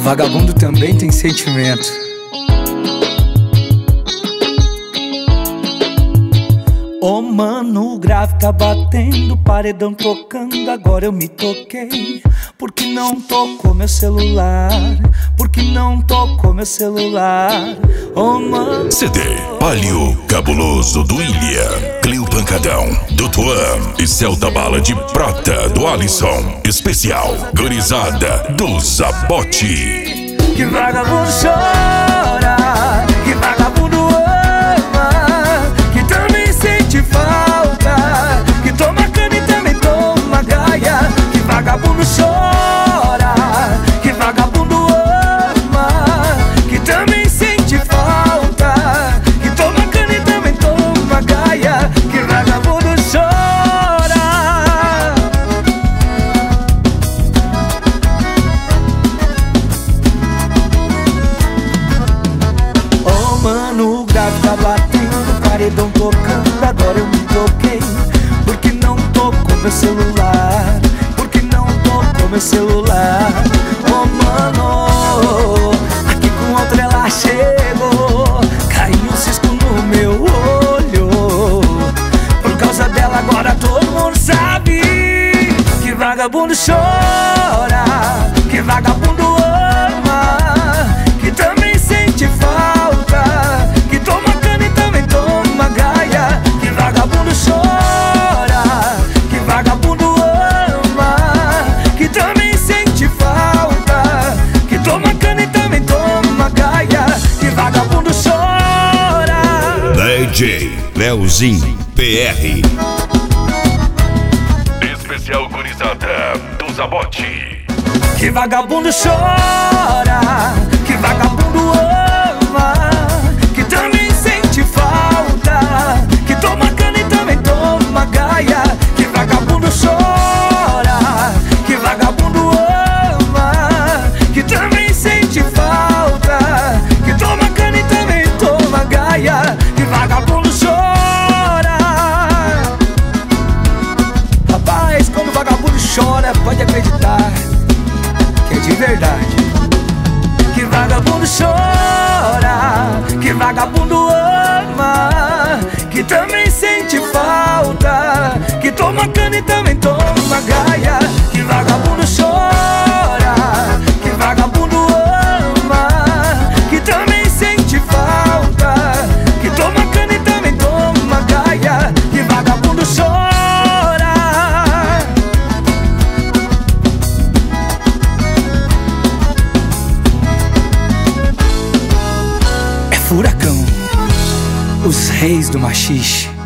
Vagabundo também tem sentimento. Ô mano, o grave tá batendo, paredão tocando, agora eu me toquei. Porque não tocou meu celular? Porque não tocou meu celular? Ô mano. CD Palio Cabuloso do William, Cleo Pancadão do Tuan e Celta Bala de Prata do Alisson. Especial Gurizada do Zabote. Que vagabundo chora, que vagabundo ama, que também sente falta, que toma cana e também toma gaia. Que vagabundo chora, que vagabundo ama, que também sente falta, que toma cana e também toma gaia. Que vagabundo chora. Mano, o grave tá batendo, paredão tocando, agora eu me toquei. Porque não tocou meu celular? Porque não tocou meu celular? Oh mano, aqui com outra ela chegou, caiu um cisco no meu olho. Por causa dela agora todo mundo sabe. Que vagabundo chora, que vagabundo ama, que também sente falta, que toma cana e também toma gaia. Que vagabundo chora, que vagabundo ama, que também sente falta, que toma cana e também toma gaia. Que vagabundo chora. DJ Leozinho PR. Especial Gurizada do Zabote. Que vagabundo chora, que vagabundo ama, que também sente falta, que toma cana e também toma gaia. Que vagabundo chora, que vagabundo ama, que também sente falta, que toma cana e também toma gaia. Que vagabundo chora. Rapaz, quando o vagabundo chora, pode acreditar que é de verdade. Que vagabundo chora, que vagabundo ama, que também sente falta, que toma cana e também toma gaia. Que vagabundo chora, que vagabundo ama, que também sente falta, que toma cana e também toma gaia. Que vagabundo chora. Furacão, os reis do machixe.